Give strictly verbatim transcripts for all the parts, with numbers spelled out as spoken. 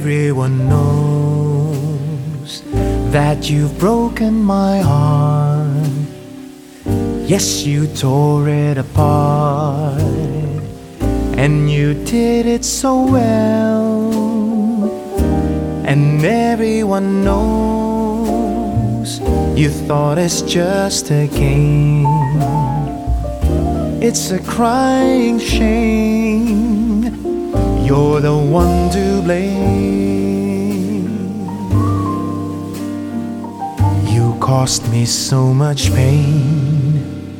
Everyone knows that you've broken my heart. Yes, you tore it apart, and you did it so well. And everyone knows you thought it's just a game. It's a crying shame. You're the one to blame. You caused me so much pain.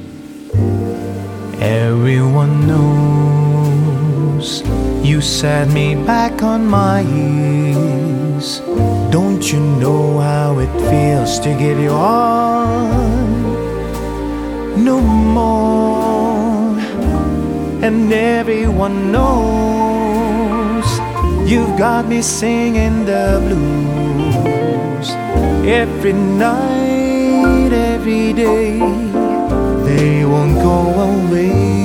Everyone knows you set me back on my heels. Don't you know how it feels to give you on no more? And everyone knows you've got me singing the blues every night, every day. They won't go away.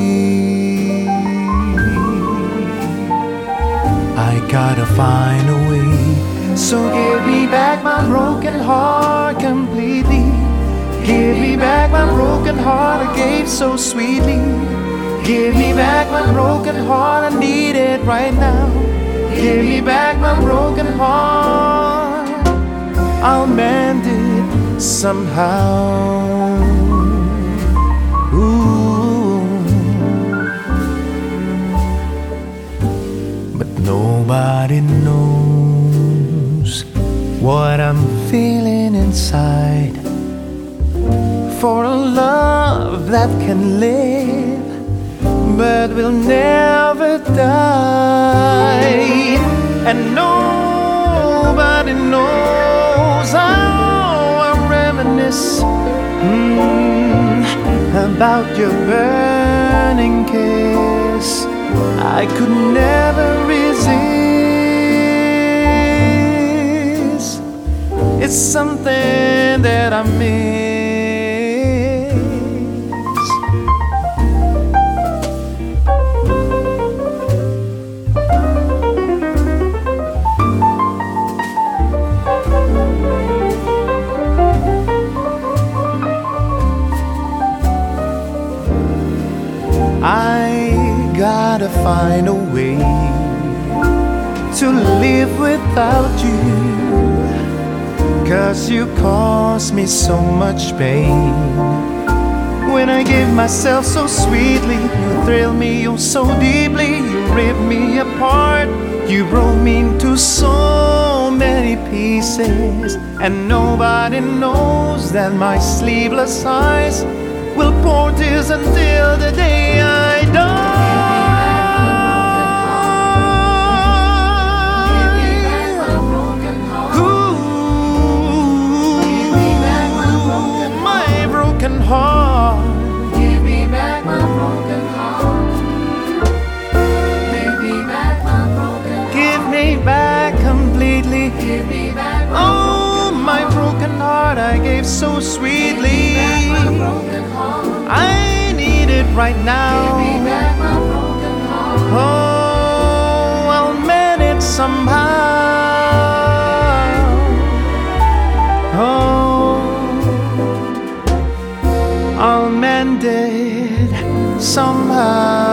I gotta find a way. So give me back my broken heart completely. Give me back my broken heart I gave so sweetly. Give me back my broken heart, I need it right now. Give me back my broken heart, I'll mend it somehow. Ooh. But nobody knows what I'm feeling inside. For a love that can live but will never die. And nobody knows how I reminisce mm, about your burning kiss. I could never resist. It's something that I miss. I gotta find a way to live without you, 'cause you cause me so much pain. When I give myself so sweetly, you thrill me oh so deeply. You rip me apart, you broke me into so many pieces. And nobody knows that my sleepless eyes will pour tears until the day I die. Heart. Give me back my broken heart. Give me back my broken heart. Give me back completely. Give me back my oh, my broken heart I gave so sweetly. Give me back my broken heart. I need it right now. Give me back my broken heart. Oh, I'll mend it somehow. Oh, I'll mend it somehow.